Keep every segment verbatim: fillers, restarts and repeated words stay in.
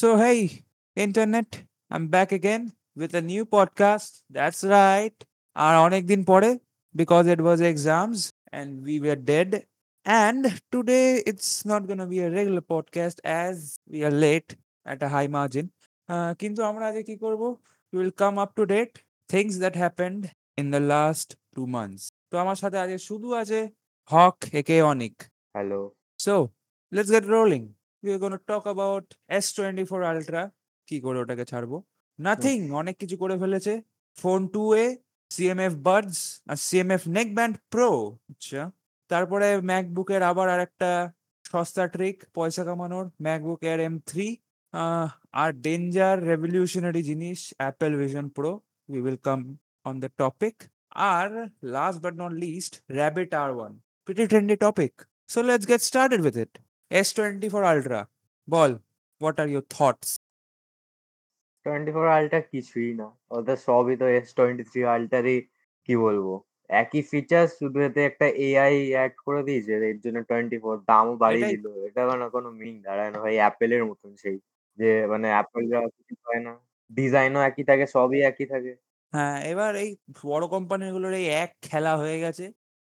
So, hey, internet, I'm back again with a new podcast. That's right. আর অনেক দিন পরে because it was exams and we were dead. And today it's not gonna be a regular podcast as we are late at a high margin. আহ, কিন্তু আমরা আজকে কি করব? We will come up to date things that happened in the last two months. তো আমার সাথে আজকে শুধু আছে হক একে Anik. Hello. So, let's get rolling. We are going to talk about S twenty four Ultra. কি করে ওটাকে ছাড়বো? Hmm. নাথিং, অনেক কিছু করে ফেলেছে। Phone two A, CMF buds আর সিএমএফ নেক ব্যান্ড প্রো। আচ্ছা, তারপরে ম্যাকবুকের আবার আরেকটা সস্তা ট্রিক পয়সা কামানোর, ম্যাকবুক এয়ার এম থ্রি। আর ডেঞ্জার রেভলিউশনারি জিনিস Apple Vision Pro. We will come on the topic. আর last but not least rabbit R one, pretty trendy topic. So let's get started with it. S twenty four Ultra. Ball, what are your thoughts? Twenty four ultra কিছুই না, ওদের সবই তো S twenty three আল্ট্রারই। কি বলবো, একই feature, শুধু এতে একটা এআই অ্যাড করে দিয়েছে, এর জন্য টোয়েন্টি ফোর দামও বাড়িয়ে এটাই দিল। এটা মানে কোনো মিনিং দাঁড়ায় না ভাই, অ্যাপেলের মতন সেই, যে মানে অ্যাপেল যা কিছু হয় না, ডিজাইনও একই থাকে, সবই একই থাকে। হ্যাঁ, এবার এই বড় কোম্পানিগুলোর এই এক খেলা হয়ে গেছে।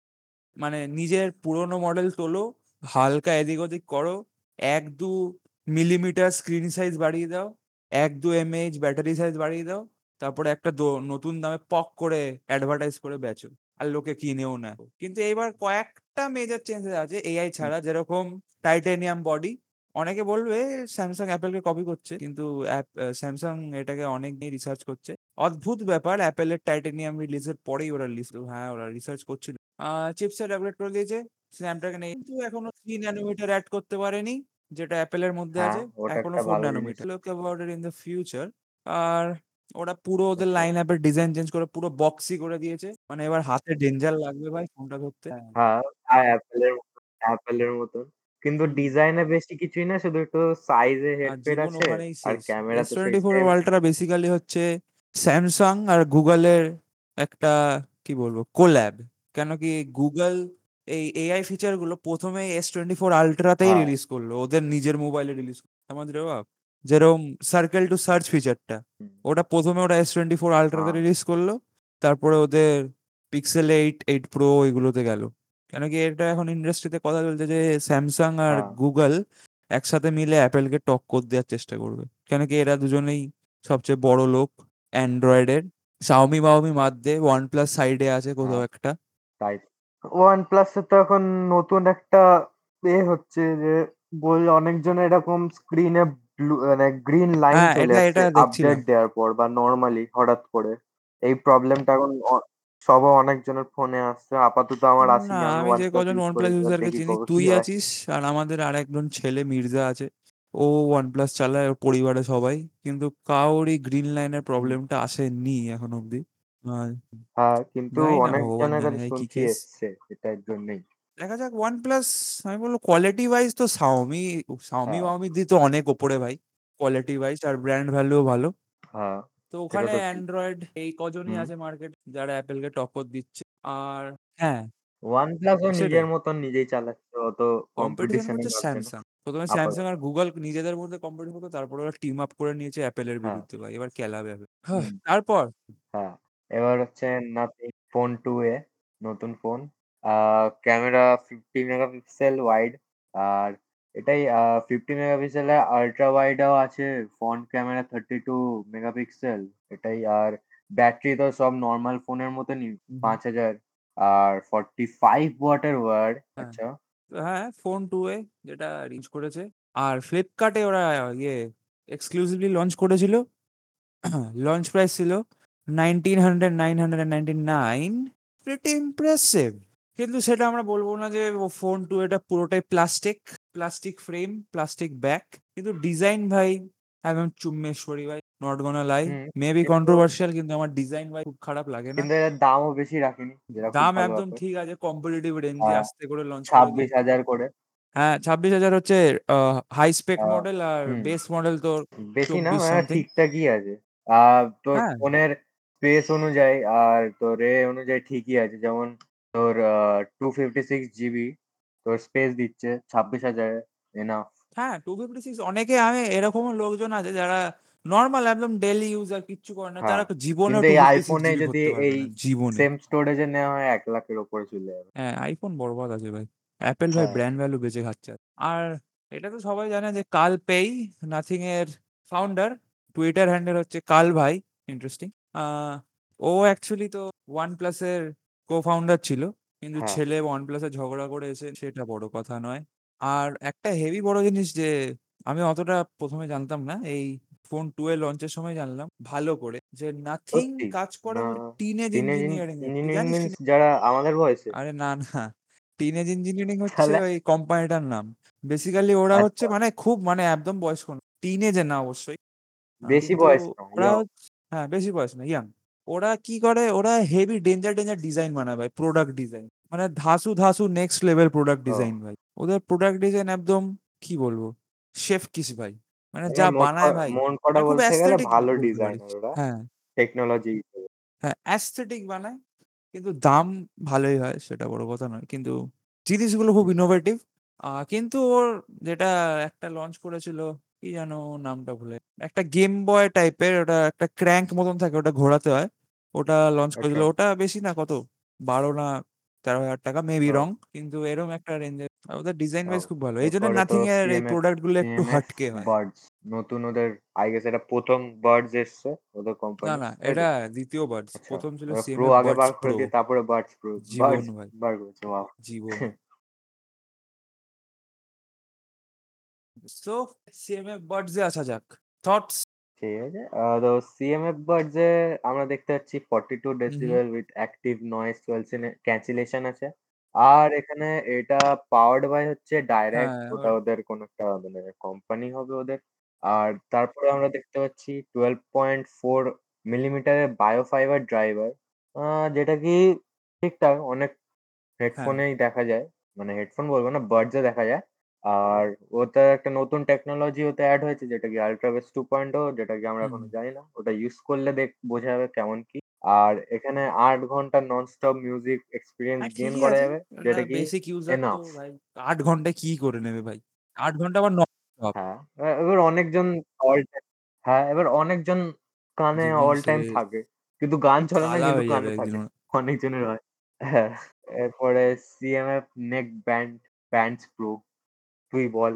মানে নিজের পুরোনো মডেল তোলো, হালকা এদিক ওদিক করো, এক দু মিলিমিটার স্ক্রিন সাইজ বাড়িয়ে দাও, এক দু এমএইচ ব্যাটারি সাইজ বাড়িয়ে দাও, তারপরে একটা দো- নতুন দামে পক করে অ্যাডভার্টাইজ করে বেচো, আর লোকে কিনেও না। কিন্তু এবার কয়েকটা মেজর চেঞ্জেস আছে এআই হুম। ছাড়া, যেরকম টাইটানিয়াম বডি। অনেকে বলবে স্যামসাং অ্যাপেলকে কপি করছে, কিন্তু স্যামসাং এটাকে অনেক নিয়ে রিসার্চ করছে। অদ্ভুত ব্যাপার, অ্যাপেলের টাইটানিয়াম রিলিজের পরেই ওরা লিস্ট, হ্যাঁ ওরা রিসার্চ করছিল। চিপসেট আপগ্রেড করে দিয়েছে স্ন্যাপড্রাগন এইট, কিন্তু এখনো থ্রি ন্যানোমিটার অ্যাড করতে পারেনি, যেটা অ্যাপেলের মধ্যে হ্যাঁ, আছে। ওটা এখনো একটা ফোর ভালো জিনিস। Nanometer. Look about it in the future. আর ওরা পুরো ওদের আচ্ছা। লাইন অ্যাপের ডিজাইন চেঞ্জ করে পুরো বক্সি করে দিয়েছে, মানে এবার হাতে ডেঞ্জার লাগবে ভাই ফোনটা ধরতে। হ্যাঁ, হ্যাঁ, হ্যাঁ, অ্যাপেলের মতন, অ্যাপেলের মতন। কিন্তু হুম। ডিজাইনে বেশি কিছুই না, শুধু একটু সাইজে আর হেরফের জীবন আছে। ওখানেই আর শেষ। ক্যামেরা এস তো সেই twenty four same. Ultra basically হচ্ছে স্যামসাং আর গুগলের একটা, কি বলবো, কোল্যাব। কেন কি গুগল এই এআই ফিচার গুলো প্রথমে এস টোয়েন্টি ফোর আলট্রাতেই হ্যাঁ। রিলিজ করলো, ওদের নিজের মোবাইলে রিলিজ করলো আমাদের বাপ। যেরকম সার্কেল টু সার্চ ফিচারটা, হুম। ওটা প্রথমে ওরা এস টোয়েন্টি ফোর আলট্রাতে হ্যাঁ। রিলিজ করলো, তারপরে ওদের পিক্সেল এইট, এইট প্রো এগুলোতে গেল। কেন কি এটা এখন ইন্ডাস্ট্রিতে কথা চলছে যে স্যামসাং আর হ্যাঁ। গুগল একসাথে মিলে অ্যাপেলকে টক্কর দেওয়ার চেষ্টা করবে। কেন কি এরা দুজনেই সবচেয়ে বড় লোক অ্যান্ড্রয়েডের। শাওমি মাওমি বাদ দে, ওয়ান প্লাস সাইডে আছে কোথাও হ্যাঁ, একটা। তাই। OnePlus এর তো এখন নতুন একটা এ হচ্ছে যে, বল অনেকজন এরকম স্ক্রিনে ব্লু মানে গ্রিন লাইন হ্যাঁ, চলে এটা যাচ্ছে এটা দেখছিলাম। আপডেট দেওয়ার পর, বা নরমালি হঠাৎ করে। এই প্রবলেমটা এখন অ- সব অনেকজনের ফোনে আসছে। আপাতত আমার না, আসেনি, আমি আমি যে OnePlus কজন ইউজ ওয়ান করি, প্লাস এবার ইউজারকে দেখি চিনি, কবে তুই কি হয়। আছিস আর আমাদের আর একজন ছেলে মির্জা আছে, ও ওয়ান প্লাস চালায়, ওর পরিবারে সবাই। কিন্তু কারোরই গ্রিন লাইনের হুম। প্রবলেমটা আসেনি এখন অব্দি। আর হ্যাঁ, কিন্তু জানি না, ভগবান অনেকজনের জানে কাছে এই কি শুনছি কেস। এসছে এটার জন্যই। দেখা যাক ওয়ান প্লাস। আমি বলবো কোয়ালিটি ওয়াইজ তো শাওমি, শাওমি হ্যাঁ। ওয়ামি দিয়ে তো অনেক ওপরে ভাই, কোয়ালিটি ওয়াইজ আর ব্র্যান্ড ভ্যালুও ভালো। হ্যাঁ, তো সেটা ওখানে তো ঠিক। অ্যান্ড্রয়েড এই কজনই হুম। আছে মার্কেট যারা অ্যাপেলকে টক্কর দিচ্ছে। আর হ্যাঁ, OnePlus ও সেটাই। নিজের মতন নিজেই চালাচ্ছে, অত কম্পিটিশন কম্পিটিশনে হচ্ছে ভাবছে না স্যামসাং। প্রথমে স্যামসাং আপাতত। আর গুগল নিজেদের মধ্যে কম্পিটিশন করতো, তারপরে ওরা টিম আপ করে নিয়েছে অ্যাপেলের হ্যাঁ। বিরুদ্ধে ভাই, এবার খেলাবে Apple। হ্যাঁ, হুম। তারপর হ্যাঁ, এবার হচ্ছে নাথিং ফোন টু এ, নতুন ফোন। Ah camera fifty megapixel wide, আর এটাই ফিফটি মেগাপিক্সেলের আল্ট্রা ওয়াইডও আছে। Front camera thirty two megapixel এটাই। আর ব্যাটারি তো সব নর্মাল ফোনের মতনই, হুম, পাঁচ হাজার। আর ফর্টি ফাইভ ওয়াটের ওয়ার্ড। হ্যাঁ, আচ্ছা। তো হ্যাঁ ফোন টু এ যেটা রিচ করেছে। আর ফ্লিপকার্টে ওরা ইয়ে এক্সক্লুসিভলি লঞ্চ করেছিল। লঞ্চ প্রাইস ছিল nineteen hundred nine hundred ninety nine, pretty impressive. কিন্তু সেটা আমরা বলবো না যে ও ফোন টু, এটা পুরোটাই plastic, plastic frame, plastic back. কিন্তু ডিজাইন ভাই একদম চুম্বেশ্বরী ভাই, not gonna lie. Hmm. Maybe কিন্তু কন্ট্রোভার্সিয়াল, কিন্তু আমার ডিজাইন ভাই খুব খারাপ লাগে না। কিন্তু এর দামও বেশি রাখেনি, যেটা খুব দাম ভালো একদম ব্যাপার। ঠিক আছে, কম্পিটিটিভ রেঞ্জে আহ আস্তে করে লঞ্চ করে ছাব্বিশ দিয়েছে। হাজার করে। হ্যাঁ, ছাব্বিশ হাজার হচ্ছে হাই স্পেক আহ মডেল, আর হুম। বেস মডেল তোর বেশি না, চব্বিশ মানে সামথিং। ঠিকঠাকই আছে। আর তোর হ্যাঁ, ফোনের স্পেস অনুযায়ী আর তোর এ অনুযায়ী ঠিকই আছে। যেমন তোর টু ফিফটি সিক্স জিবি তোর স্পেস দিচ্ছে ছাব্বিশ হাজারে, এনাফ। হ্যাঁ, টু ফিফটি সিক্স অনেকে আমি এরকমও লোকজন আছে যারা নরমাল একদম ডেইলি ইউজার কিচ্ছু করে না। তারা হ্যাঁ, জীবনেও কিন্তু এই টু ফিফটি সিক্স iPhone এ জিবি যদি ভরতে পারবে এই না। জীবনে। সেম স্টোরেজ এ নেওয়া হয় এক লাখ এর উপরে চলে যাবে। হ্যাঁ, iPhone বরবাদ আছে ভাই। Apple ভাই হ্যাঁ, ব্র্যান্ড ভ্যালু বেঁচে খাচ্ছে। আর এটা তো সবাই জানে যে কাল পেই নাথিং এর ফাউন্ডার, টুইটার হ্যান্ডেল হচ্ছে কাল ভাই। ইন্টারেস্টিং। আ ও অ্যাকচুয়ালি তো OnePlus এর co-founder ছিল। কিন্তু হ্যাঁ, ছেলে OnePlus এ ঝগড়া করে এসে সেটা বড় কথা নয়। আর একটা হেভি বড় জিনিস যে আমি অতটা প্রথম এ জানতাম না। এই ফোন টু এর লঞ্চের সময় জানলাম ভালো করে যে নাথিং সত্যি? কাজ করে না বলে টিনেজ টিনেজ ইন ইঞ্জিনিয়ারিং এ। তুই ইঞ্জিনিয়ারিং জানিস মিনস টিনে যারা আমাদের বয়সের? আরে না, না। টিনেজ ইঞ্জিনিয়ারিং হচ্ছে তাহলে? ওই কোম্পানিটার নাম। বেসিক্যালি ওরা হচ্ছে আচ্ছা, মানে খুব মানে একদম বয়স্ক না। টিনেজে না অবশ্যই। আ বেশি কিন্তু বয়স না, ওরা ইয়ং। হচ্ছে হ্যাঁ, বেশি বয়স না, ইয়াং। ওরা কি করে ওরা হেভি ডেঞ্জার, ডেঞ্জার ডিজাইন বানায় ভাই। Product design. মানে ধাসু, ধাসু নেক্সট লেভেল প্রোডাক্ট ডিজাইন ও, ভাই। ওদের প্রোডাক্ট ডিজাইন একদম কি বলবো? শেফ কিস ভাই। মানে মানে যা মোট ক বানায় ভাই, মন কটা মানে খুব বলতে গেলে অ্যাস্থেটিক ভালো বলতে পারিস। ডিজাইনার ওরা। হ্যাঁ, টেকনোলজি হিসেবে। হ্যাঁ, অ্যাস্থেটিক বানায়। কিন্তু দাম ভালোই হয় সেটা বড় কথা নয়। কিন্তু জিনিসগুলো খুব ইনোভেটিভ। আ কিন্তু ওর যেটা একটা লঞ্চ করেছিল, কি যেন নামটা ভুলে একটা গেম বয় টাইপের ওটা একটা ক্র্যাঙ্ক মতন থাকে ওটা ঘোরাতে হয়। ওটা লঞ্চ আচ্ছা, করেছিল। ওটা বেশি না কত বারো না তেরো হাজার টাকা মেবি ও, রং। কিন্তু এরকম একটা রেঞ্জের ওদের ডিজাইন ও। ওয়াইজ খুব ভালো। এইজন্য এরপরে তো নাথিং এর এই সিএমএফ প্রোডাক্ট গুলো একটু সিএমএফ হাটকে হয়। বাডস নতুন ওদের আই গেস এটা প্রথম বাডস এসছে ওদের না, কোম্পানি, না, তাই এটা তো? দ্বিতীয় বাডস। আচ্ছা, প্রথম ছিল ওরা প্রো সিএমএফ আগে বাডস বার করে প্রো। দিয়ে তারপরে বাডস প্রো জীবন বাডস ভাই, বার করেছে, ওয়াও! জীবন। সো সিএমএফ বাডস এ আসা যাক। থটস? ঠিক আছে। আ তো সিএমএফ বাডস এ আমরা দেখতে পাচ্ছি forty two hmm, hmm. Decibel with active noise ক্যালসিনে ক্যান্সেলেশন আছে। আর এখানে এটা পাওয়ার্ড বাই হচ্ছে ডাইরেক্ট, হ্যাঁ, ওটা ওর ওদের কোনো একটা মানে কোম্পানি হবে ওদের। আর তারপরে আমরা দেখতে পাচ্ছি টুয়েলভ পয়েন্ট ফোর মিলিমিটারের বায়োফাইবার ড্রাইভার। আ যেটা কি ঠিকঠাক অনেক হ্যাঁ, হেডফোনেই দেখা যায়। মানে হেডফোন বলবো না, বাডস এ দেখা যায়। আর ওতে একটা নতুন টেকনোলজি ওতে এড হয়েছে যেটা কি আল্ট্রাবেস টু পয়েন্ট ও, যেটা কি আমরা হুম। এখনো জানি না। ওটা ইউজ করলে দেখ বোঝা যাবে কেমন কি। আর এখানে আট ঘন্টা নন-স্টপ মিউজিক এক্সপেরিয়েন্স হ্যাঁ, গেইন ঠিকই করা আছে। যাবে। এটা যেটা কি বেসিক ইউজার তো এনাফ। ভাই আট ঘন্টায় কি করে নেবে ভাই? আট ঘন্টা আবার নন-স্টপ। হ্যাঁ, এ এবার অনেকজন অল টাইম হ্যাঁ, এবার অনেকজন কানে জীবন অল টাইম শেষ। থাকে। কিন্তু গান চলে না, কালা কিন্তু হয়ে যাবে কানে একদিন থাকে। ওরা। অনেকজনের হয়। হ্যাঁ, এরপরে CMF neck band bands pro. তুই বল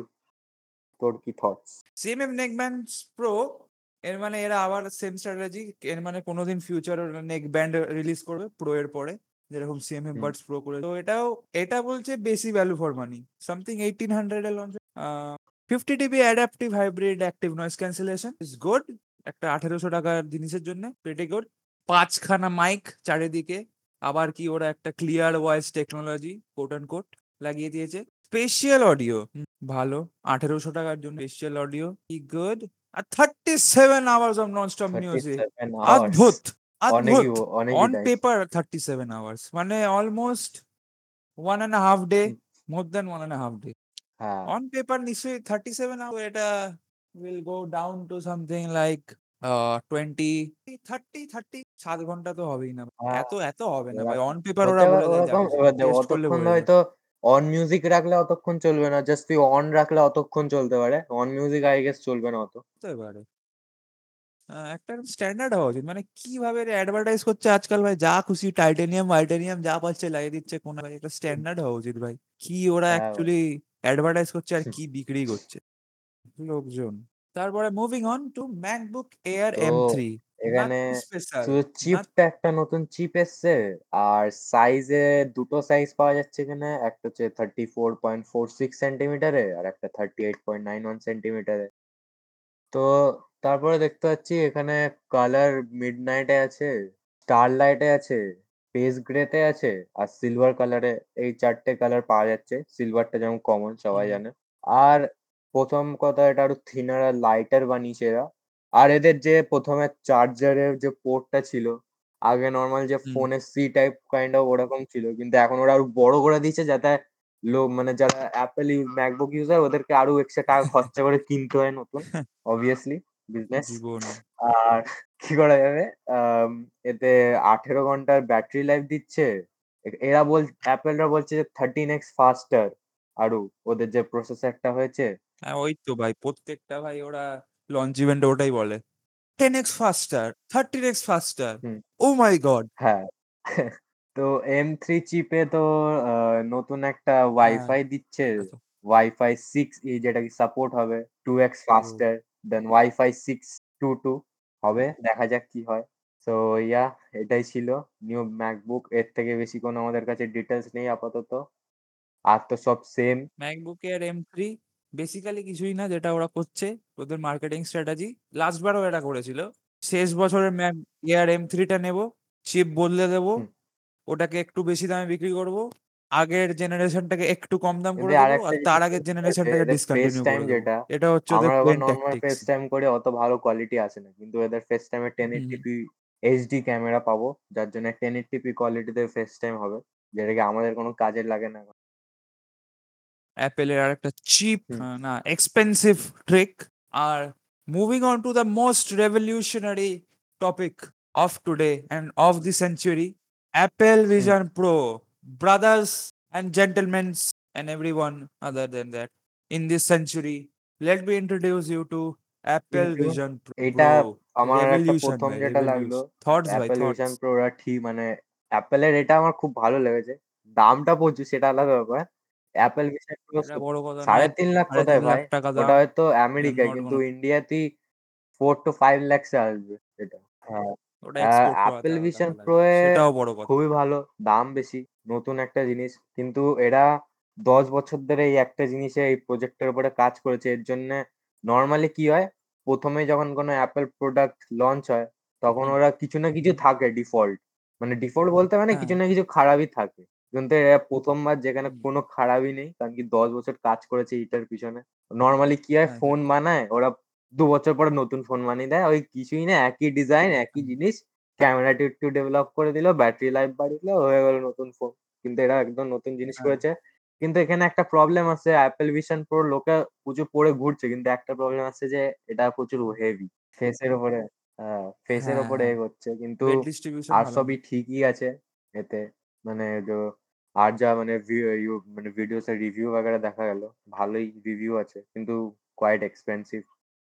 তোর কি থটস? সিএমএফ নেকব্যান্ড প্রো এর মানে এরা আবার সেম স্ট্র্যাটেজি। এর মানে কোনোদিন ফিউচারে ওরা নেক ব্যান্ড রিলিজ করবে প্রো এর পরে। যেরকম সিএমএফ হুম, বাডস প্রো করে। তো এটাও এটা বলছে বেশি value for money. Something eighteen hundred এ launch. A fifty DB adaptive hybrid active noise cancellation is good. একটা আঠারোশো টাকার জিনিসের জন্য প্রিটি গুড। পাঁচ খানা মাইক চারিদিকে। আবার কি ওরা একটা clear voice technology quote and quote লাগিয়ে দিয়েছে। স্পেশাল অডিও ভালো। আঠারোশো টাকার জন্য স্পেশাল অডিও কি গুড। আর thirty seven hours of nonstop music. Thirty seven hours অদ্ভুত, অনেকই অদ্ভুত। ব অনেকই on time. Paper thirty seven hours মানে almost one and half day. Hmm, more than one and half day. হ্যাঁ, on paper নিশ্চয়ই thirty seven hour. এটা will go down to something like twenty thirty thirty সাত ঘন্টা তো হবেই না। হ্যাঁ, এত এত হবে না ভাই। ওরকম অন পেপার হতে ওরা পারে বলে দেয় যা ওরকম। খুশি এবার দেখ টেস্ট করলে অতক্ষণ বোঝা যায়। হয়তো অন মিউজিক রাখলে অতক্ষণ চলবে না। জাস্ট তুই অন রাখলে অতক্ষণ চলতে পারে। অন মিউজিক আই গেস চলবে না অত। হতে পারে। আহ, একটা স্ট্যান্ডার্ড হওয়া উচিত। মানে কিভাবে অ্যাডভার্টাইজ করছে আজকাল ভাই, যা খুশি টাইটেনিয়াম মাইটেনিয়াম যা পাচ্ছে লাগিয়ে দিচ্ছে কোন ভাই। একটা স্ট্যান্ডার্ড হওয়া উচিত ভাই। কি ওরা হ্যাঁ ভাই। অ্যাকচুয়ালি অ্যাডভার্টাইজ করছে আর কি বিক্রি করছে লোকজন। তারপরে moving on to MacBook Air তো এম থ্রি। এখানে নাথিং স্পেশাল। শুধু চিপটা একটা নতুন চিপ এসছে। আর সাইজে দুটো সাইজ পাওয়া যাচ্ছে এখানে। একটা হচ্ছে thirty four point four six সেন্টিমিটারে আর একটা thirty eight point nine one সেন্টিমিটারে। তো তারপরে দেখতে পাচ্ছি এখানে কালার মিডনাইটে আছে, স্টারলাইটে আছে, স্পেস গ্রেতে আছে আর সিলভার কালারে। এই চারটে কালার পাওয়া যাচ্ছে। সিলভারটা যেমন কমন সবাই জানে। আর প্রথম কথা এটা আরো থিনার আর লাইটার বানিয়েছে এরা। আর এদের যে প্রথমে চার্জারের যে পোর্টটা ছিল, আগে নরমাল যে ফোনের সি টাইপ কাইন্ড অফ ওরকম ছিল, কিন্তু এখন ওরা আরো বড় করে দিয়েছে যাতে লোক মানে যারা অ্যাপেল ইউজ ম্যাকবুক ইউজার ওদেরকে আরো এক্সট্রা টাকা খরচা করে কিনতে হয় নতুন। Obviously business. জীবন। আর কি করা যাবে? আম এতে আঠারো ঘন্টার ব্যাটারি লাইফ দিচ্ছে। এ এরা বল অ্যাপেলরা বলছে যে থার্টিন এক্স ফাস্টার আরো ওদের যে প্রসেসরটা হয়েছে। হ্যাঁ, ওই তো ভাই প্রত্যেকটা ভাই ওরা লঞ্চ ইভেন্টে ওটাই বলে। Ten X faster, thirteen X faster. Hmm, oh my god! হ্যাঁ। তো এম থ্রি চিপে তো আ নতুন একটা হ্যাঁ, ওয়াইফাই দিচ্ছে। ওটা তো। ওয়াইফাই সিক্স ই যেটা কি সাপোর্ট হবে টু এক্স ও faster than WiFi six two two হবে। দেখা যাক কি হয়। সো ইয়া এটাই ছিল নিউ MacBook। এর থেকে বেশি কোনো আমাদের কাছে ডিটেইলস নেই আপাতত। আর তো সব same. MacBook Air M three basically কিছুই না যেটা ওরা করছে, ওদের মার্কেটিং স্ট্র্যাটেজি। লাস্ট বারও এটা করেছিল। শেষ বছরের Mac Air এম থ্রি টা নেব, চিপ বদলে দেব, হুম। ওটাকে একটু বেশি দামে বিক্রি করব। আগের জেনারেশনটাকে একটু কম দাম কিন্তু করে দেব আরেকটা আর তার জিনিস আগের হয়েছে জেনারেশনটাকে এদের ডিসকন্টিনিউ FaceTime করে দেব। যেটা এটা হচ্ছে ওদের আমরা যখন প্লেন নরমাল ট্যাকটিক্স। FaceTime করি অত ভালো কোয়ালিটি আসে না। কিন্তু এদের FaceTime এ hmm, ten eighty P HD camera পাবো। যার জন্য টেন এইটটি পি কোয়ালিটিতে FaceTime হবে। যেটা কি আমাদের কোনো কাজে লাগে না এখন। Apple এর আরেকটা চিপ হুম, না এক্সপেন্সিভ ট্রিক। আর moving on to the most revolutionary topic of today and of the century, Apple hmm. Vision Pro. Brothers and gentlemen and everyone other than that in this century, let me introduce you to Apple কিন্তু Vision এইটা Pro. আমার একটা Revolution প্রথম by যেটা লাগলো revolution. Thoughts by Apple thoughts. Vision Pro ওরা ঠিক মানে Apple এর এটা আমার খুব ভালো লেগেছে। দামটা প্রচুর সেটা আলাদা ব্যাপার। Apple Vision Pro এটা সো বড় কথা সাড়ে নয়। তিন লাখ সাড়ে তিন কোথায় ভাই? লাখ টাকা ওটা দাম। হয়তো এটা আমেরিকায় নট কিন্তু কোনো, ইন্ডিয়াতেই ফোর টু ফাইভ lakhs এ আসবে এটা। হ্যাঁ। ওটা আ এক্সপোর্ট করাতে Apple আরো Vision টাকা Pro লাগবে। এ সেটাও বড় কথা। খুবই ভালো, দাম বেশি, নতুন একটা জিনিস। কিন্তু এরা দশ বছর ধরে এই একটা জিনিসে এই প্রজেক্টের উপরে কাজ করেছে। এর জন্যে নরমালি কি হয়, প্রথম এ যখন কোনো Apple প্রোডাক্ট লঞ্চ হয়, তখন হুম, ওরা কিছু না কিছু থাকে ডিফল্ট। মানে ডিফল্ট বলতে মানে হ্যাঁ, কিছু না কিছু খারাপই থাকে। কিন্তু এরা প্রথম বার যেখানে হুম, কোনো খারাপই নেই। কারণ কি দশ বছর কাজ করেছে এটার পিছনে। নরমালি কি হয় হ্যাঁ, ফোন সেটাই। বানায়, ওরা দুই বছর পরে নতুন ফোন বানিয়ে দেয়। ওই কিছুই না একই ডিজাইন, একই হুম, জিনিস। ক্যামেরাটা একটু ডেভেলপ করে দিল, ব্যাটারি লাইফ বাড়িয়ে দিল, হয়ে গেল নতুন ফোন। কিন্তু এরা একদম নতুন জিনিস হ্যাঁ, করেছে। কিন্তু এখানে একটা প্রবলেম আছে Apple Vision Pro লোকে প্রচুর পড়ে ঘুরছে। কিন্তু একটা প্রবলেম আছে যে এটা প্রচুর হুম, হেভি। ফেসের উপরে আ ফেসের হ্যাঁ, উপরে হ্যাঁ। এগোচ্ছে। কিন্তু ওয়েট ডিস্ট্রিবিউশন আর ভালো না। সবই ঠিকই আছে এতে। মানে য আর যা মানে ভি ইউ মানে ভিডিওস এর রিভিউ वगैरह দেখা গেল, ভালোই রিভিউ আছে। কিন্তু কোয়াইট এক্সপেনসিভ।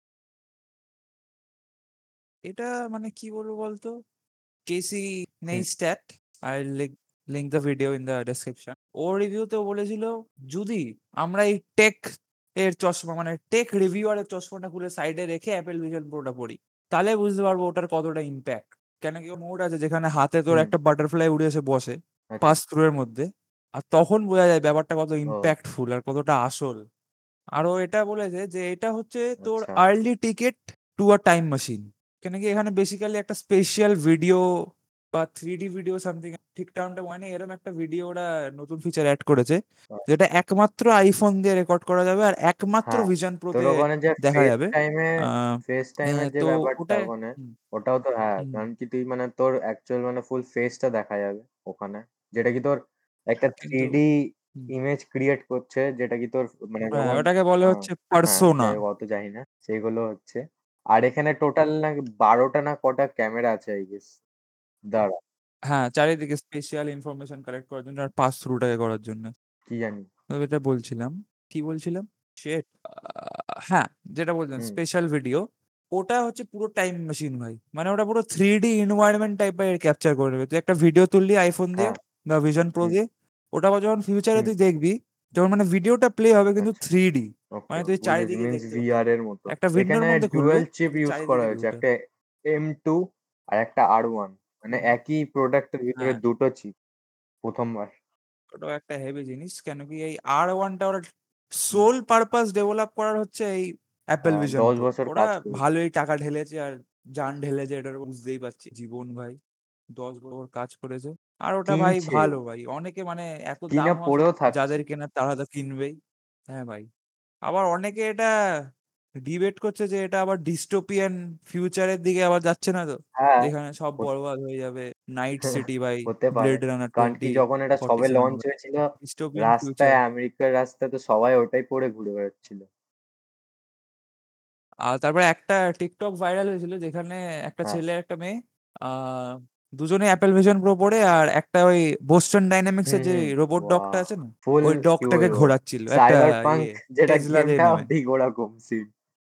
এটা মানে কি বলবো বলতো? কেসি হুম, নেইস্ট্যাট, আই লিক link the video in the description. ওর রিভিউতেও বলেছিল যদি আমরা এই টেক এর চশমা মানে টেক রিভিউয়ার এর চশমাটা খুলে সাইডে রেখে অ্যাপেল ভিশন প্রোটা পড়ি, তাহলে বুঝতে পারবো ওটার কতটা ইম্প্যাক্ট। কেন কি মোড আছে যেখানে হাতে তোর হুম, একটা বাটারফ্লাই উড়ে এসে বসে আচ্ছা। পাস থ্রু এর মধ্যে। আর তখন বোঝা যায় ব্যাপারটা কত ও ইম্প্যাক্টফুল আর কতটা আসল। আরো এটা বলেছে যে এটা হচ্ছে তোর আচ্ছা। Early ticket to a time machine. কেন কি এখানে বেসিক্যালি একটা স্পেশাল ভিডিও বা থ্রি ডি ভিডিও সামথিং, ঠিক টার্মটা মানে এরকম একটা ভিডিও ওরা নতুন ফিচার অ্যাড করেছে আ যেটা একমাত্র আইফোন দিয়ে রেকর্ড করা যাবে আর একমাত্র হ্যাঁ, ভিশন তোর প্রোতে ওখানে যে দেখা যাবে। FaceTime এ আহ, FaceTime আহ, এর যে তো ব্যাপারটা ওটাই। ওখানে, হুম, ওটাও তো হ্যাঁ, হুম, কারণ কি তুই মানে তোর অ্যাকচুয়াল মানে ফুল ফেসটা দেখা যাবে ওখানে। যেটা কি তোর একটা কিন্তু থ্রি ডি হুম, ইমেজ ক্রিয়েট করছে, যেটা কি তোর মানে হ্যাঁ যেমন ওটাকে বলে আ হচ্ছে হ্যাঁ, পার্সোনা। যাই হোক অত জানি না। সেগুলো হচ্ছে। আর এখানে টোটাল নাকি বারো টা না কটা ক্যামেরা আছে I গেস। দাঁড়া, হ্যাঁ, চারিদিকে স্পেশাল ইনফরমেশন কালেক্ট করার জন্য আর পাস থ্রুটাকে করার জন্য। কি জানি। তো এটা বলছিলাম, কি বলছিলাম? শিট! আ হ্যাঁ, যেটা বলছিলাম হুম, স্পেশাল ভিডিও। ওটা হচ্ছে পুরো টাইম মেশিন ভাই। মানে ওটা পুরো থ্রি ডি এনভায়রনমেন্ট টাইপের ক্যাপচার করে নেবে। তুই একটা ভিডিও তুললি আইফোন দিয়ে হ্যাঁ, বা ভিশন প্রো হুম, দিয়ে। ওটা আবার যখন ফিউচারে হুম, তুই দেখবি, যখন মানে ভিডিওটা প্লে হবে কিন্তু আচ্ছা। Three D. ওকে, মানে তুই বুঝেছি। চারিদিকে মিনস দেখতে পাবি। ভিআর এর মতো। একটা উইন্ডোর এখানে মধ্যে খুলবে, ডুয়াল চিপ কিন্তু ইউস করা চারিদিকে হয়েছে। ভিউটা। একটা এম টু আর একটা আর ওয়ান। মানে হুম, একই প্রোডাক্টের ভিতরে হ্যাঁ, দুটো চিপ প্রথম বার। ওটাও একটা হেভি জিনিস। কেন কি এই আর ওয়ান টা ওরা হুম, সোল পারপাস ডেভেলপ করার হচ্ছে এই অ্যাপেল হ্যাঁ, ভিশন দশ প্রো। বছর ওরা কাজ করেছে। ভালোই টাকা ঢেলেছে আর জান ঢেলেছে, এটার উপর বুঝতেই পারছি। জীবন ভাই দশ বছর কাজ করেছে। আর ওটা ভাই কিনছে, ভালো ভাই। অনেকে মানে এত দাম কিনে হওয়া পড়েও সত্ত্বেও থাকছে। যাদের কেনার তারা তো কিনবেই। হ্যাঁ ভাই। আবার অনেকে এটা ডিবেট করছে যে এটা আবার ডিস্টোপিয়ান ফিউচারের দিকে আবার যাচ্ছে না তো? হ্যাঁ, যেখানে সব হত বরবাদ হয়ে যাবে। নাইট সিটি ভাই, হতে পারে। ব্লেড রানার কারণ কি যখন এটা সবে দুই হাজার চব্বিশ লঞ্চ ভাই। হয়েছিল, ডিস্টোপিয়ান রাস্তায় ফিউচার। আমেরিকার রাস্তায় তো সবাই ওটাই পরে ঘুরে বেড়াচ্ছিল। আর তারপরে একটা টিকটক ভাইরাল হয়েছিল যেখানে একটা হ্যাঁ, ছেলে একটা মেয়ে দুজনে অ্যাপেল ভিশন প্রো পরে আর একটা ওই বোস্টন ডাইনামিক্স হুম এর যে হুম রোবট ডগটা ওয়াও আছে না, ফুল ওই কি ডগটাকে বলবো ঘোরাচ্ছিল একটা সাইবার পাঙ্ক ইয়ে যেটা টেসলা দিয়ে গেমটা নেমে। ঠিক ওরকম সিন।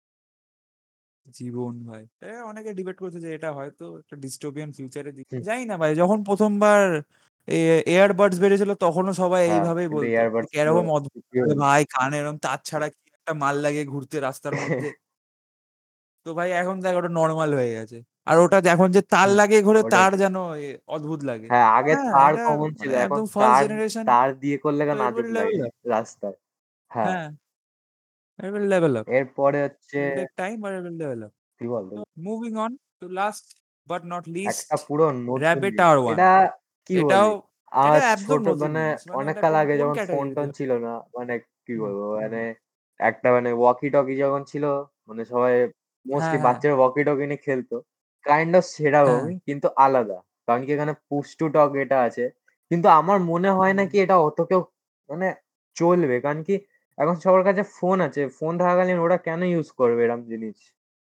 জীবন ভাই, এ অনেকে ডিবেট করছে যে এটা হয়তো একটা ডিস্টোপিয়ান ফিউচারে, জানি না ভাই। যখন প্রথমবার এয়ারবাডস বেরিয়েছিল তখনও সবাই হ্যাঁ এইভাবেই কিন্তু বলতো যে ইয়ারবাডস গুলো এরকম অদ্ভুত কিছুই লাগে হয়নি। ভাই, কানে এরকম তার ছাড়া কি একটা মাল লাগে ঘুরতে রাস্তার মধ্যে। তো ভাই এখন দেখ ওটা নর্মাল হয়ে গেছে। আর ওটা যে এখন যে তার হুম, লাগে ঘুরে ওটাই তার তো। যেন এ অদ্ভুত লাগে। হ্যাঁ আগে হ্যাঁ, তার এটা কমন ছিল মানে এখন একদম ফার্স্ট তার জেনারেশন। তার দিয়ে করলে তো কেন it আজব will level লাগে up. রাস্তায়। হ্যাঁ হ্যাঁ, it will level up. এরপরে It হচ্ছে will take time, but it will develop. কি বলতো So moving on to last but not least, একটা পুরো নতুন Rabbit জিনিস আর ওয়ান। এটা কি এটাও বলি এটা আজ একদম ছোট নতুন মানে জিনিস, মানে অনেক এটা কাল কোন আগে কোন যখন ফোন ক্যাটাগরিতে? টোন ছিল না মানে কি বলবো মানে একটা মানে ওয়াকি টকি যখন ছিল মানে সবাই হ্যাঁ মোস্টলি হ্যাঁ বাচ্চারা ওয়াকি টকি নিয়ে খেলতো কাইন্ড অফ হ্যাঁ। সেরকমই কিন্তু আলাদা কারণ কি এখানে পুশ টু টক এটা আছে কিন্তু আমার মনে হয় না হুম। কি এটা অত কেউ মানে চলবে কারণ কি এখন সবার কাছে ফোন আছে ফোন থাকাকালীন ওরা কেন ইউজ করবে এরকম জিনিস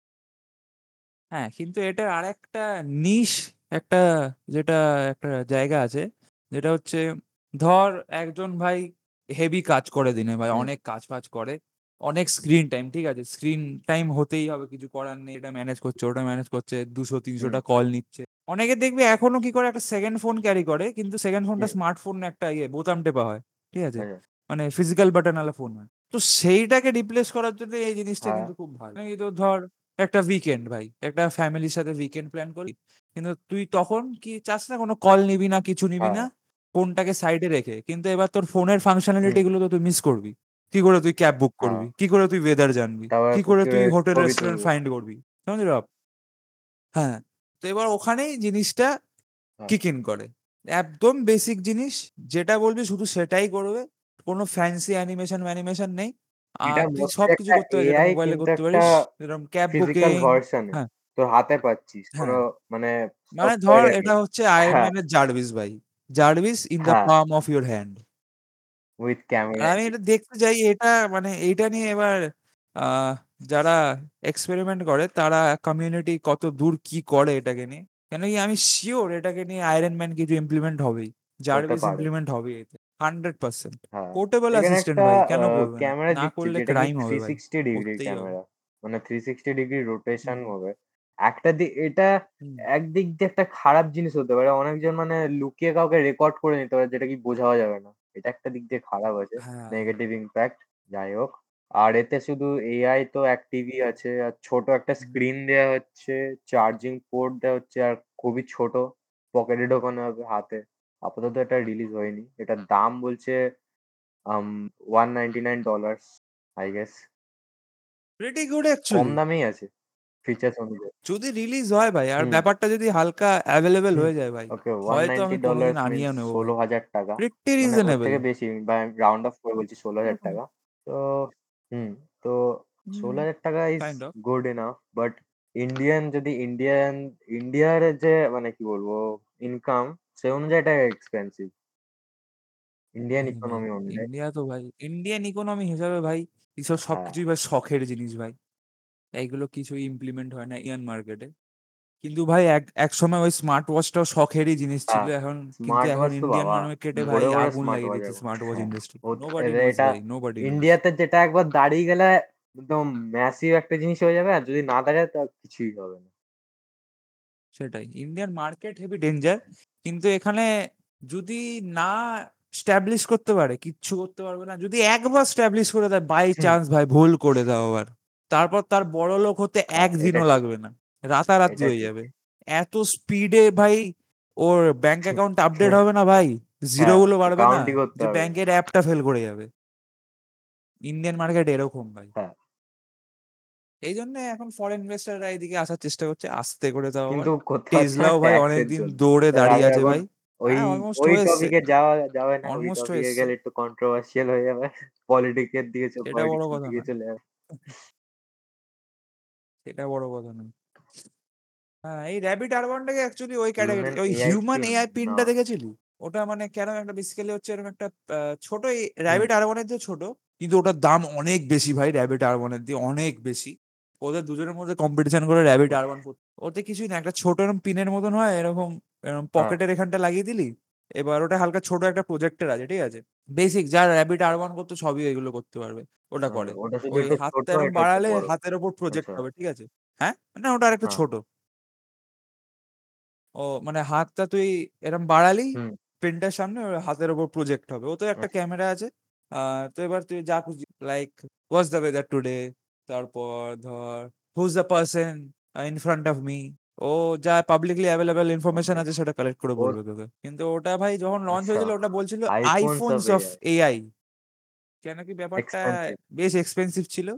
হ্যাঁ, কিন্তু এটা আরেকটা নিশ একটা, যেটা একটা জায়গা আছে, যেটা হচ্ছে ধর একজন ভাই হেভি কাজ করে দিনে ভাই, হুম অনেক কাজ ফাজ করে, অনেক স্ক্রিন টাইম, ঠিক আছে, স্ক্রিন টাইম হতেই হবে, কিছু করার নেই, এটা ম্যানেজ করছে ওটা ম্যানেজ করছে, দুশো হুম তিনশোটা কল নিচ্ছে। অনেকে দেখবি এখনো কি করে একটা সেকেন্ড ফোন ক্যারি করে, কিন্তু সেকেন্ড ফোনটা হুম স্মার্টফোন একটা ইয়ে বোতাম টেপা হয়, ঠিক আছে, আচ্ছা, মানে ফিজিক্যাল বাটন আলা ফোন হয়। তো সেইটাকে রিপ্লেস করার জন্য এই জিনিসটা হ্যাঁ কিন্তু খুব ভালো। এই তো ধর একটা উইকেন্ড ভাই, একটা ফ্যামিলির সাথে উইকেন্ড প্ল্যান করি, কিন্তু তুই তখন কি চাস না কোনো কল নিবি না, কিছু নিবি হ্যাঁ না, ফোনটাকে সাইডে রেখে, কিন্তু এবার তোর ফোনের হুম ফাংশনালিটি গুলো তো তুই মিস করবি। কি করে তুই ক্যাব বুক হ্যাঁ করবি, কি করে তুই ওয়েদার জানবি, তারপর কি করে কুত্তি তুই হোটেল ছবি রেস্টুরেন্ট তুলবো ফাইন্ড করবি, সমঝ রব? হ্যাঁ, তো এবার ওখানেই জিনিসটা হ্যাঁ কিক ইন করে। একদম বেসিক জিনিস, যেটা বলবি শুধু সেটাই করবে, কোনো ফ্যান্সি অ্যানিমেশন ম্যানিমেশন নেই। আর এটা তুই মোস্টলি সবকিছু একটা করতে পারিস, যেটা এআই মোবাইলে কিন্তু করতে একটা পারিস, যেরকম ক্যাব ফিজিক্যাল বুকিং। ভার্সনে হ্যাঁ তোর হাতে পাচ্ছিস কোনো হ্যাঁ, মানে মানে ধর সফটওয়্যারে এটা নেই হচ্ছে আয়রন হ্যাঁ ম্যানের জার্ভিস ভাই, জার্ভিস ইন দ্য হ্যাঁ palm of your hand. With আর ক্যামেরা আমি এটা দেখতে চাই, এটা মানে এইটা নিয়ে এবার আহ যারা এক্সপেরিমেন্ট করে তারা কমিউনিটি কত দূর কি করে এটাকে নিয়ে, কেন কি আমি শিওর এটাকে নিয়ে আয়রন ম্যান কিছু ইমপ্লিমেন্ট হবেই, হতে জার্ভিস পারে ইমপ্লিমেন্ট হবে এতে, হান্ড্রেড পার্সেন্ট। হ্যাঁ পোর্টেবল এখানে অ্যাসিস্ট্যান্ট একটা ভাই, কেন করবে না? ক্যামেরা না দিচ্ছে করলে যেটা কি ক্রাইম থ্রি হবে ভাই, সিক্সটি ডিগ্রির করতেই হবে। ক্যামেরা মানে থ্রি সিক্সটি ডিগ্রি রোটেশন হুম হবে একটা দিক এটা হুম। একদিক দিয়ে একটা খারাপ জিনিস হতে পারে অনেকজন মানে লুকিয়ে কাউকে রেকর্ড করে নিতে পারে যেটা কি বোঝাও যাবে না এটা একটা দিক দিয়ে খারাপ আছে হ্যাঁ। নেগেটিভ ইম্প্যাক্ট যাই হোক আর এতে শুধু এআই তো এক টিভি আছে আর ছোট একটা হুম। স্ক্রিন দেওয়া হচ্ছে চার্জিং পোর্ট দেওয়া হচ্ছে আর খুবই ছোট পকেটে ঢোকানো হবে হাতে আপাতত এটা রিলিজ হয়নি এটার দাম বলছে um one ninety nine dollars I guess pretty good কম অ্যাকচুয়ালি। দামেই আছে ফিচার্স অনুযায়ী যদি রিলিজ হয় ভাই, আর হুম ব্যাপারটা যদি হালকা অ্যাভেলেবেল হুম হয়ে যায় ভাই, ওকে ওয়ান হয়তো নাইনটি আমি কোনোদিন ডলার্স মিনস আনিয়েও নেবো ষোলো ভাই। হাজার টাকা প্রিটি মানে ওর রিজনেবল। থেকে বেশি বা রাউন্ড অফ করে বলছি ষোলো হাজার টাকা তো হুম তো ষোলো হাজার টাকা is kind of. Good enough but Indian যদি ইন্ডিয়ান ইন্ডিয়ার যে মানে কি বলবো ইনকাম সে অনুযায়ী এটা এক্সপেন্সিভ ইন্ডিয়ান হ্যাঁ ভাই, ইকোনমি অনুযায়ী ইন্ডিয়া তো ভাই, ইন্ডিয়ান ইকোনমি হিসাবে ভাই এইসব হ্যাঁ সবকিছুই ভাই শখের জিনিস ভাই। এইগুলো কিছুই ইমপ্লিমেন্ট হয় না ইন্ডিয়ান মার্কেটে। কিন্তু ভাই এক এক সময় ওই স্মার্ট ওয়াচটাও শখেরই জিনিস ছিল হ্যাঁ এখন, কিন্তু স্মার্ট এখন ওয়াচ তো ইন্ডিয়ান বাবা মার্কেটে ভাই ভরে ভরে আগুন স্মার্ট লাগিয়ে ওয়াচ দিচ্ছে এখন স্মার্ট ওয়াচ হ্যাঁ ইন্ডাস্ট্রি। ও- নোবডি এ- নোস এটা ভাই, নোবডি নোস। ইন্ডিয়াতে যেটা একবার দাঁড়িয়ে গেলে একদম ম্যাসিভ একটা জিনিস হয়ে যাবে আর যদি না দাঁড়ায় তো কিছুই হবে না সেটাই, ইন্ডিয়ান মার্কেট হেভি ডেঞ্জার। কিন্তু এখানে যদি না স্ট্যাবলিশ করতে পারে, কিচ্ছু করতে পারবে না। যদি একবার স্ট্যাবলিশ করে দেয়, বাই হুম চান্স ভাই ভুল করে দাও আবার, তারপর তার বড় লোক হতে হ্যাঁ এটা একদিনও ঠিক লাগবে না, রাতারাতি এটা হয়ে ঠিক যাবে। এত স্পিডে ভাই ওর ব্যাংক অ্যাকাউন্ট আপডেট হবে না ভাই, জিরো হ্যাঁ গুলো বাড়বে না, কাউন্টই করতে যে হবে না ব্যাংকের অ্যাপটা ফেল করে যাবে। ইন্ডিয়ান মার্কেট এরকম ভাই। হ্যাঁ এই জন্য এখন ফরেন ইনভেস্টররা এইদিকে আসার চেষ্টা করছে, আস্তে করে তাও আবার। কিন্তু করতে পারছে না টেসলাও ভাই ট্যাক্স এর অনেকদিন জন্য দৌড়ে তার দাঁড়িয়ে আগে আছে এখন ভাই। ওই হ্যাঁ, অলমোস্ট ওই হয়ে এসছে, টপিকে যাওয়া যাবে না ওই অলমোস্ট হয়ে টপিকে এসছে। গেলে একটু কন্ট্রোভার্সিয়াল হয়ে যাবে পলিটিক্সের দিকে সেটা বড় পলিটিক্সের কথা দিকে নয়, চলে যাবে সেটা বড় কথা নয়। হ্যাঁ, এই র্যাবিট আরবানটাকে অ্যাকচুয়ালি ওই ক্যাটাগরি, হিউম্যান ওই এআই হিউম্যান স্পিন এআই না পিনটা দেখেছিলি? ওটা মানে কেন একটা বেসিক্যালি হচ্ছে এরকম একটা আহ, ছোট, হুম র্যাবিট আরবানের যে ছোট, কিন্তু ওটার দাম অনেক বেশি ভাই, র্যাবিট আরবানের দিয়ে অনেক বেশি। ওদের দুজনের মধ্যে কম্পিটিশন করে র্যাবিট আরবান, ওতে কিছুই না, একটা ছোট এরকম পিনের মতন হয় এরকম, এরকম হ্যাঁ। পকেটের এখানটা লাগিয়ে দিলি। এবার ওটা হালকা ছোট একটা প্রজেক্টর আছে, ঠিক আছে? বেসিক যা র‍্যাবিট আর ওয়ান করতো সবই এগুলো করতে পারবে। ওটা হ্যাঁ, করে। ওটা শুধু ওই একটু ছোট, হাতটা এরম এটা একটু বাড়ালে বড়। হাতের উপর প্রজেক্ট আচ্ছা। হবে, ঠিক আছে? হ্যাঁ? না ওটা আরেকটু হ্যাঁ। ছোট। ও মানে হাতটা তুই এরম বাড়ালি হুম। পেনটার সামনে, ওর হাতের উপর প্রজেক্ট হবে। ওতেও একটা আচ্ছা। ক্যামেরা আছে। আ তো এবার তুই যা খুশি like what's the weather today? তারপর ধর who is the person uh in front of me? ও যা পাবলিকলি এভেইলেবল ইনফরমেশন ওকে। আছে সেটা কালেক্ট করে ও বলবে তোকে। কিন্তু ওটা ভাই যখন লঞ্চ আচ্ছা। হয়েছিল ওটা বলছিল iPhones of iPhones of AI. AI. কেন কি ব্যাপারটা এক্সপেনসিভ। বেশ এক্সপেনসিভ ছিল।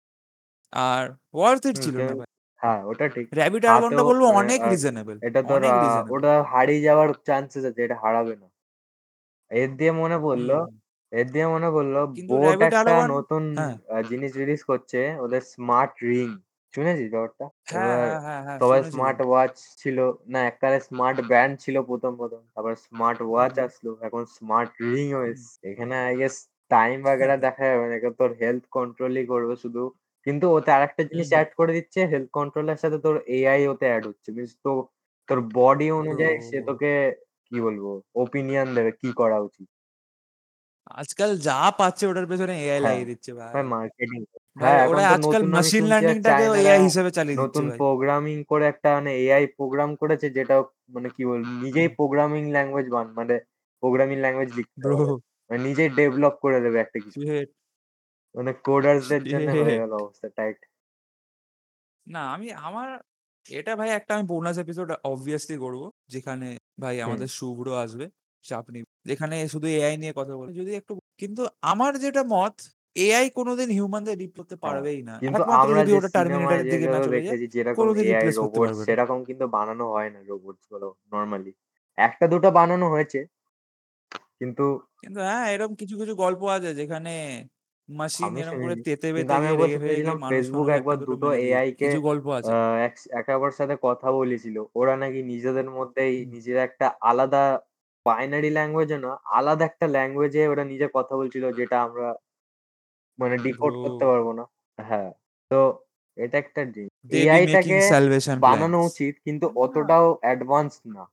আর worth it হুম, ছিল না কিন্তু ভাই। হ্যাঁ, ওটা ঠিক। র‍্যাবিট আর ওয়ান টা হাতেও বলব মানে অনেক আর রিজনেবল, এটা তোর অনেক আ রিজনেবল। ওটা হারিয়ে যাওয়ার চান্সেস আছে, এটা হারাবে না। এর দিয়ে মনে পড়ল হুম। এর দিয়ে মনে পড়ল কিন্তু বোট র‍্যাবিট আর একটা ওয়ান নতুন হ্যাঁ। আ জিনিস রিলিজ করছে, ওদের স্মার্ট রিং। শুনেছিস ব্যাপারটা? হ্যাঁ, এবার হ্যাঁ, হ্যাঁ, হ্যাঁ সবাই শুনেছি তো। স্মার্ট ওয়াচ ছিল। না এককালে স্মার্ট ব্যান্ড ছিল ১ম, ১ম। তারপর স্মার্ট ওয়াচ হুম, আসলো। এখন স্মার্ট রিং ও হুম। এসছে। এখানে I guess টাইম বাগেরা দেখা যাবে না। এখানে তোর হেলথ কন্ট্রোলই করবে শুধু। কিন্তু ওতে আরেকটা হুম, জিনিস হুম। এড করে দিচ্ছে, হেলথ কন্ট্রোল এর সাথে তোর এআই ওতে এড হচ্ছে। মিনস তো তোর বডি অনুযায়ী সে ব্রো তোকে কি বলবো ওপিনিয়ন দেবে কি করা উচিত। আজকাল যা পাচ্ছে ওটার পেছনে এআই হ্যাঁ, লাগিয়ে দিচ্ছে ভাই। ভাই মার্কেটিং। ভাই হ্যাঁ, এখন ওরা তো আজকাল নতুন আমি মেশিন শুনছি আর লার্নিং টাকেও চায়নারা এআই হিসেবে চালিয়ে দিচ্ছে নতুন ভাই। প্রোগ্রামিং করে একটা মানে এআই প্রোগ্রাম করেছে যেটা মানে কি বলবো নিজেই হুম। প্রোগ্রামিং ল্যাঙ্গুয়েজ বান মানে প্রোগ্রামিং ল্যাঙ্গুয়েজ লিখতে ব্রো পারে। মানে নিজেই ডেভেলপ করে দেবে একটা কিছু। শিট, মানে কোডার্স দের জন্য হয়ে শিট। গেল অবস্থা টাইট। না আমি আমার এটা ভাই একটা আমি বোনাস এপিসোড অবভিয়াসলি করব। যেখানে ভাই হুম। আমাদের শুভ্র আসবে। চাপ নেই। যেখানে শুধু এআই নিয়ে কথা বলবে। যদি একটু কিন্তু আমার যেটা মত এআই কোনদিন হিউম্যানদের রিপ্লেস করতে হ্যাঁ, পারবেই না। কিন্তু একমাত্র আমরা যদি যে ওটা সিনেমায় টার্মিনেটরের দিকে না যেগুলো চলে যায়, দেখেছি যেরকম কোনদিন এআই রিপ্লেস করতে রোবট পারবে না। সেরকম কিন্তু বানানো হয় না রোবটস গুলো নরমালি। একটা দুটো বানানো হয়েছে। কিন্তু কিন্তু হ্যাঁ, এরকম কিছু, কিছু গল্প আছে যেখানে মেশিন আমি এরকম করে শুনিনি। কিন্তু তেতে-বেতে আমি গিয়ে একবার রেগে ফেগে গিয়ে শুনেছিলাম মানুষ Facebook ফানুষ একটা একবার দুটো দুটো মেরে দিয়েছে। এআই কে কিছু গল্প আ আছে। এক একে অপরের সাথে কথা বলিয়েছিল। ওরা নাকি নিজেদের মধ্যেই হুম। নিজেরা একটা আলাদা বাইনারি ল্যাঙ্গুয়েজ ও না, আলাদা একটা ল্যাঙ্গুয়েজ এ ওরা নিজে কথা বলছিল যেটা আমরা মানে ডিকোড ব্রো করতে পারব না। হ্যাঁ, তো এটা একটা জিনিস। they be এআই making টাকে salvation বানানো plans। উচিত কিন্তু না, অতটাও অ্যাডভান্স না।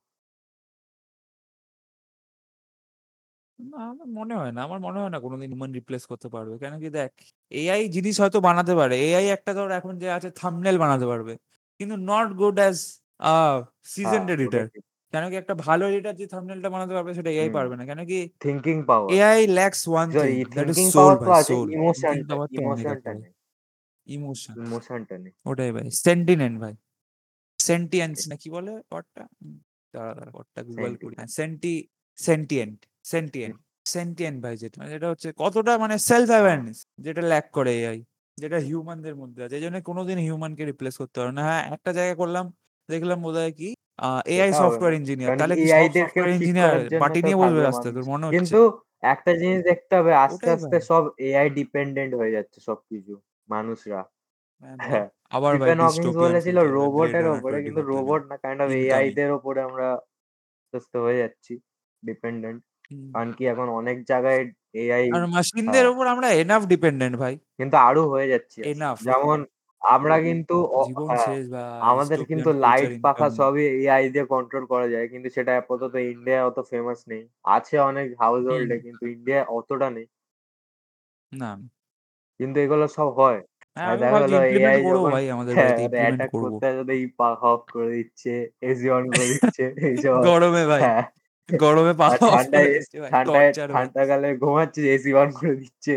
না আমার মনে হয় না। আমার মনে হয় না কোনদিন হিউম্যান রিপ্লেস করতে পারবে। কেন কি দেখ, এআই জিনিস হয়তো বানাতে পারে। এআই একটা ধর এখন যে আছে থাম্বনেইল বানাতে পারবে। কিন্তু নট গুড অ্যাজ আ হ্যাঁ, সিজনড ওটা এডিটর। ঠিক। কেন কি একটা ভালো এডিটর যে থাম্বনেইলটা বানাতে পারবে সেটা এআই হুম, পারবে না। কেন কি thinking power. AI lacks one sorry thing that is thinking soul power তো ভাই, আছে, সোল। থিংকিং ইমোশনটা পাওয়ার তো অনেক আছে ইমোশনটা ভাই। নেই। ইমোশন। ইমোশনটা নেই। ওটাই ভাই। সেন্টিনেন্ট ভাই। সেন্টিয়েন্স ওকে, না কি বলে ওয়ার্ডটা? উম দাঁড়া, দাঁড়া ওয়ার্ডটা গুগল করি। সেন্টিমেন্ট। হ্যাঁ, সেন্টি সেন্টিয়েন্ট, হুম, সেন্টিয়েন্ট, সেন্টিয়েন্ট ভাই যেটা। মানে যেটা হচ্ছে কতটা মানে সেলফ হ্যাঁ, অ্যাওয়ারনেস যেটা ল্যাক করে এআই। যেটা হিউম্যানদের মধ্যে আছে। এজন্য কোনদিন হিউম্যানকে রিপ্লেস করতে পারবে না। হ্যাঁ, একটা জায়গায় করলাম, দেখলাম বোধহয় কি আ এআই সেটা হবে না। Software engineer. কারণ কি তাহলে কি এআই সব দেরকেও সফটওয়্যার ঠিক ইঞ্জিনিয়ার করার জন্য বাটি তো নিয়ে বসবে থাকবে রাস্তায় মানুষ। তোর মনে হচ্ছে? কিন্তু একটা জিনিস দেখতে হবে আস্তে, ওটাই আস্তে ভাই। সব এআই ডিপেন্ডেন্ট হয়ে যাচ্ছে সবকিছু মানুষরা। হ্যাঁ ভাই। হ্যাঁ, আবার ভাই স্টিফেন হকিংস ডিস্টোপিয়ান বলেছিল ফিউচার ভাই। ব্লেড রোবটের রানার উপরে টোয়েন্টি কিন্তু ফোর্টি নাইন রোবট না কাইন্ড অফ এআই ইনকামিং। দের উপরে আমরা আস্তে, আস্তে হয়ে যাচ্ছি ডিপেন্ডেন্ট। হুম। কারণ কি এখন অনেক জায়গায় এআই আর মেশিনদের হ্যাঁ। উপর আমরা এনাফ ডিপেন্ডেন্ট ভাই। কিন্তু আরো হয়ে যাচ্ছি আস্তে। এনাফ। যেমন আমরা কিন্তু অ জীবন হ্যাঁ, শেষ ভাই। আমাদের ডিস্টোপিয়ান কিন্তু ফিউচার লাইট পাখা ইনকামিং। সবই এআই দিয়ে কন্ট্রোল করা যায়। কিন্তু সেটা আপাতত ইন্ডিয়ায় অত ফেমাস নেই। আছে অনেক হাউস হুম। হোল্ড এ কিন্তু ইন্ডিয়ায় অতটা নেই। না। কিন্তু এগুলো সব হয়। হ্যাঁ, আর আমিও দেখা ভাবছি গেল ইমপ্লিমেন্ট এআই করব যখন ভাই আমাদের হ্যাঁ, বাড়িতে ইমপ্লিমেন্ট অ্যাটাক করব। করতে আসে এই পাখা অফ করে দিচ্ছে, এসি অন করে দিচ্ছে এইসব গরমে ভাই। হ্যাঁ। গরমে আর পাখা অফ ঠান্ডায় করে এস দিচ্ছে ভাই। ঠান্ডায় টর্চার ভাই। ঠান্ডাকালে ঘুমাচ্ছিস এসি অন করে দিচ্ছে।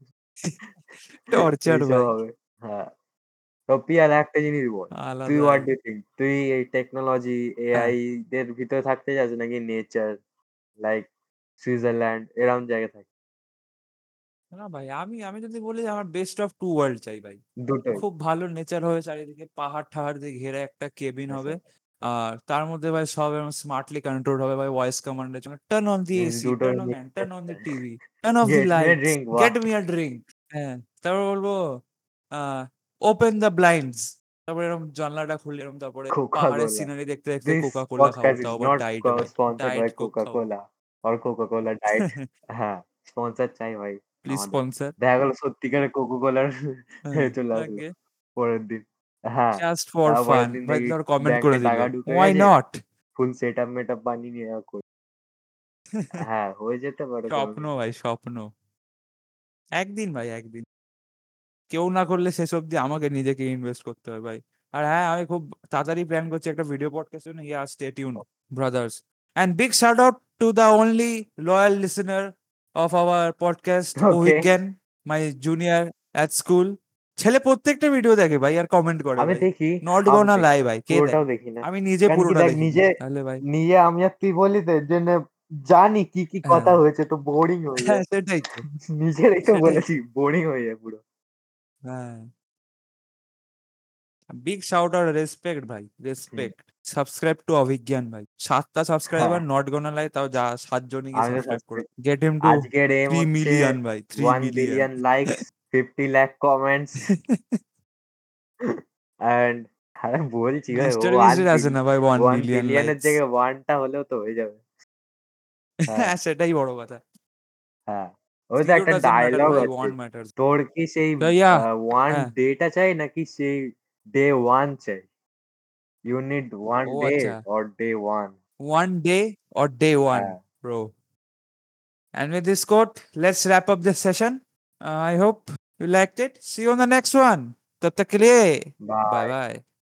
টর্চার এইসব ভাই। হবে। হ্যাঁ। তো পিয়াল একটা জিনিস বল। তুই আলাদাই। What do you think? তুই এই টেকনোলজি, হ্যাঁ। এআই দের ভিতরে থাকতে চাস নাকি নেচার লাইক সুইজারল্যান্ড এরকম জায়গায় থাকতে? না ভাই আমি আমি যদি বলি আমার বেস্ট অফ টু ওয়ার্লড চাই ভাই। দুটোই। খুব ভালো নেচার হবে চারিদিকে পাহাড়-টাহাড় দিয়ে ঘেরা একটা কেবিন আচ্ছা। হবে। আর তার মধ্যে ভাই সব এরকম স্মার্টলি কন্ট্রোলড হবে ভাই ভয়েস কমান্ড এর জন্য। Turn on the means AC, দুটোই টার্ন অন মিক্স ফ্যান, টার্ন অন একটা। The TV, turn off the get me a lights, drink বাহ! Get me a drink. হ্যাঁ, তারপর বলবো আ ওপেন দ্য ব্লাইন্ডস। তারপরে এরকম জানলাটা খুলে এরকম তারপরে পাহাড়ের Coca-Cola. সিনারি দেখতে, দেখতে This কোকা কোলা খাবো। podcast is তাও আবার not ডায়েটে co ভাই। sponsored ডায়েট by কোক খাবো। Coca-Cola or Coca-Cola Diet হ্যাঁ, স্পন্সর চাই ভাই প্লিজ আমাদের। স্পন্সর। দেখা গেল সত্যিকারের Coca-Cola র হ্যাঁ, চলে আসলো আগে পরের দিন। হ্যাঁ, জাস্ট ফর তারপরের ফান। দিন ভাই দেখি ধর কমেন্ট ব্যাংকে করে দিল। টাকা ঢুকে হোয়াই গেছে। নট? ফুল সেটআপ মেটআপ বানিয়ে নিয়ে করি। হ্যাঁ, হয়ে যেতে পারে কোনো স্বপ্ন কিছু। ভাই স্বপ্ন। একদিন ভাই একদিন। কেউ না করলে শেষ অবধি আমাকে নিজেকে ইনভেস্ট করতে হবে ভাই। আর হ্যাঁ, আমি খুব তাড়াতাড়ি প্ল্যান করছি একটা ভিডিও পডকাস্টের জন্য। Yeah stay tuned brothers. And big shout out to the only loyal listener of our podcast okay. Abhigyan, my junior at school. ছেলে প্রত্যেকটা ভিডিও দেখে ভাই আর কমেন্ট করে আমি ভাই। দেখি, নট হাফ গোনা লাই দেখি। ভাই, কে পুরোটাও দেখে? দেখি না। আমি নিজে কারণ কি পুরোটা দেখ দেখিনি। নিজে, তাহলে ভাই নিজে আমি আর তুই বলি তো এর জন্য জানি কি, কি কথা হ্যাঁ, হয়েছে তো বোরিং হয়ে হ্যাঁ যায়। সেটাই তো, নিজেরই তো সেটাই বলেছি তো। বোরিং হয়ে যায় পুরো। হ্যাঁ, বিগ শাউট আউট, রেসপেক্ট ভাই, হুম, রেসপেক্ট। সাবস্ক্রাইব টু অভিজ্ঞান ভাই। সাতটা হ্যাঁ, সাবস্ক্রাইবার নট গোনা লাই, তাও যা সাতজনই গিয়ে আমিও সাবস্ক্রাইব করো। সাবস্ক্রাইব। গেট হিম টু আজকের এম থ্রি হচ্ছে মিলিয়ন ভাই, three one million. Billion likes, fifty lakh comments and আরে বলছি ভাই মিস্টার ওয়ান বিস্টের আছে বিল না ভাই ওয়ান ওয়ান মিলিয়ন বিলিয়নের লাইকস। জায়গায় ওয়ানটা হলেও তো হয়ে যাবে। হ্যাঁ, হ্যাঁ সেটাই বড় কথা। হ্যাঁ। ওই তো জিরো একটা ডাজেন্ট ম্যাটার ডায়ালগ ভাই, আছে। One matters. তোর কি সেই তো ইয়া, আ ওয়ান হ্যাঁ। ডেটা চাই নাকি সেই ডে ওয়ান চাই? You need ও one আচ্ছা, day or day one? One day or day one হ্যাঁ, bro. And with this quote, let's wrap up this session. Uh, I hope you liked it. See you on the next one. तब तक के लिए, bye bye. bye.